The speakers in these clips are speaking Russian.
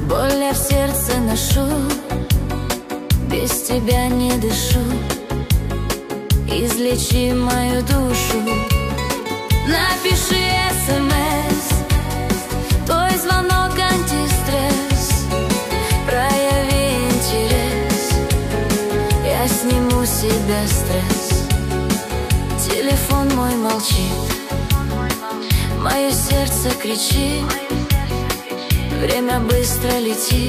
Боль я в сердце ношу, без тебя не дышу. Излечи мою душу. Напиши СМС, твой звонок антистресс. Прояви интерес, я сниму с себя стресс. Телефон мой молчит, мое сердце кричит. Время быстро летит,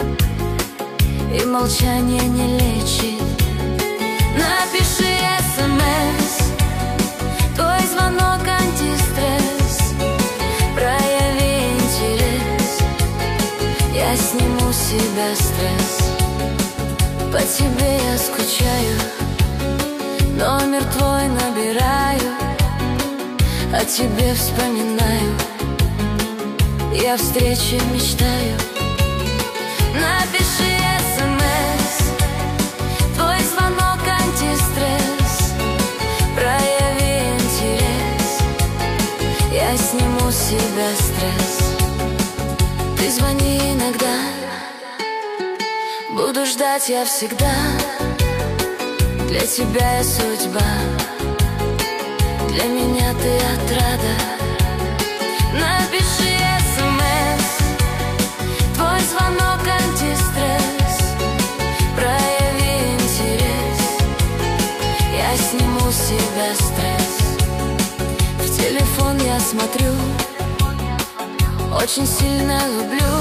и молчание не лечит. Напиши СМС, твой звонок антистресс. Прояви интерес, я сниму с себя стресс. По тебе я скучаю, номер твой набираю, о тебе вспоминаю, я встрече мечтаю. Напиши СМС, твой звонок антистресс. Прояви интерес, я сниму с себя стресс. Ты звони иногда, буду ждать я всегда. Для тебя я судьба, для меня ты отрада. Напиши СМС, твой звонок антистресс. Прояви интерес, я сниму с себя стресс. В телефон я смотрю, очень сильно люблю.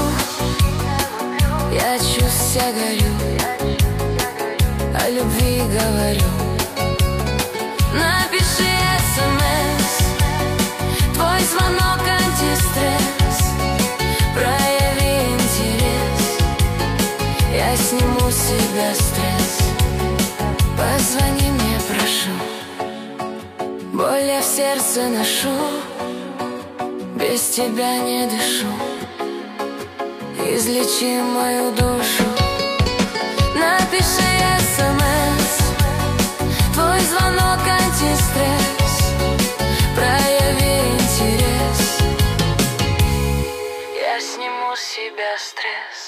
Я чувств вся горю, о любви говорю. Напиши СМС, твой звонок антистресс. Прояви интерес, я сниму с себя стресс. Позвони мне, прошу, боль я в сердце ношу, без тебя не дышу. Излечи мою душу. Напиши СМС, твой звонок антистресс. Прояви интерес, я сниму с себя стресс.